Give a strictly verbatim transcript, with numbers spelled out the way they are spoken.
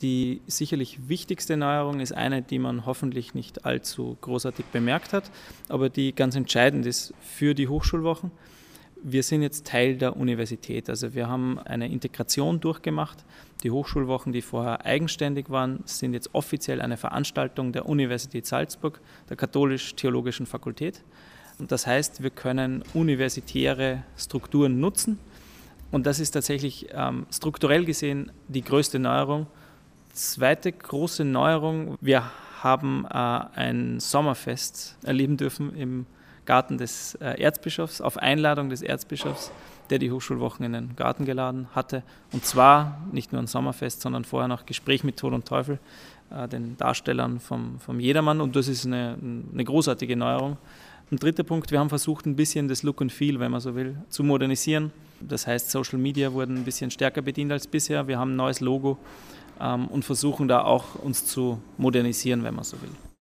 Die sicherlich wichtigste Neuerung ist eine, die man hoffentlich nicht allzu großartig bemerkt hat, aber die ganz entscheidend ist für die Hochschulwochen. Wir sind jetzt Teil der Universität, also wir haben eine Integration durchgemacht. Die Hochschulwochen, die vorher eigenständig waren, sind jetzt offiziell eine Veranstaltung der Universität Salzburg, der Katholisch-Theologischen Fakultät. Und das heißt, wir können universitäre Strukturen nutzen und das ist tatsächlich ähm, strukturell gesehen die größte Neuerung. Zweite große Neuerung, wir haben äh, ein Sommerfest erleben dürfen im Garten des äh, Erzbischofs, auf Einladung des Erzbischofs, der die Hochschulwochen in den Garten geladen hatte. Und zwar nicht nur ein Sommerfest, sondern vorher noch Gespräch mit Tod und Teufel, äh, den Darstellern vom, vom Jedermann. Und das ist eine, eine großartige Neuerung. Ein dritter Punkt, wir haben versucht, ein bisschen das Look and Feel, wenn man so will, zu modernisieren. Das heißt, Social Media wurden ein bisschen stärker bedient als bisher. Wir haben ein neues Logo. Und versuchen da auch uns zu modernisieren, wenn man so will.